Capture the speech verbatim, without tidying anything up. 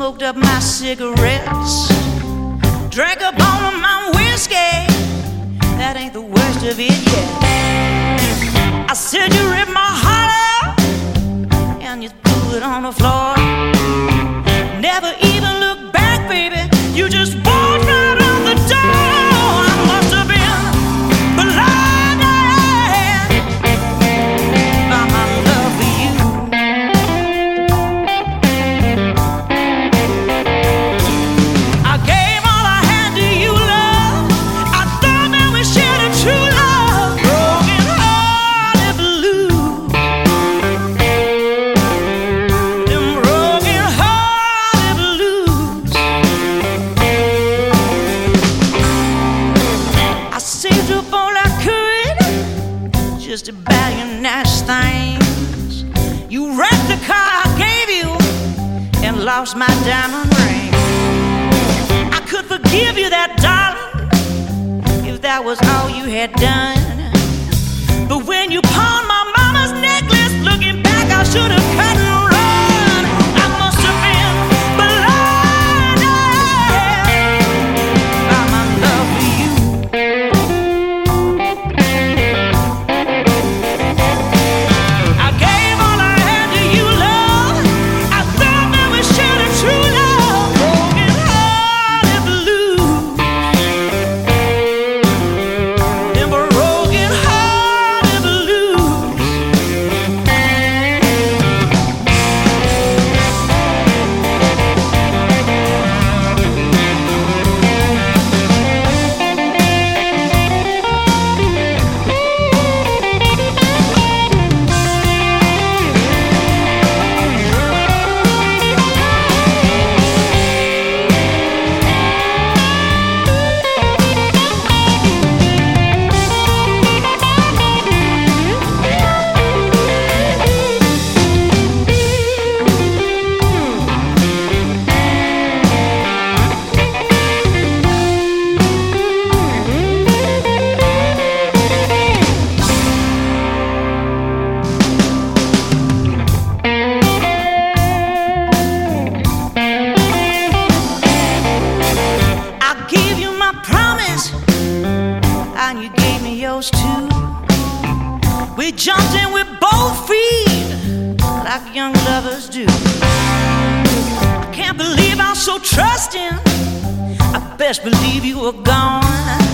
smoked up my cigarettes, drank up all of my whiskey. That ain't the worst of it yet. I said you ripped my heart out and you threw it on the floor. Never even looked back, baby. You just walked right out the door. I must have been blinded by my love for you. I gave all I had to you, love. I thought that we shared a true love. Broken hearted blues. Them broken hearted blues. I saved up all I could just to buy you nice things. You wrecked the car I gave you and lost my diamond ring. I could forgive you that, darling, if that was all you had done. But when you pawned my mama's necklace, looking back, I should have cut and run. I must have been blinded by my love for you. I gave all I had to you, love. I thought that we shared a true love. Broken hearted blues. Them broken hearted blues. I gave you my promise, and you gave me yours too. We jumped in with both feet, like young lovers do. I can't believe I'm so trusting. I best believe you were gone.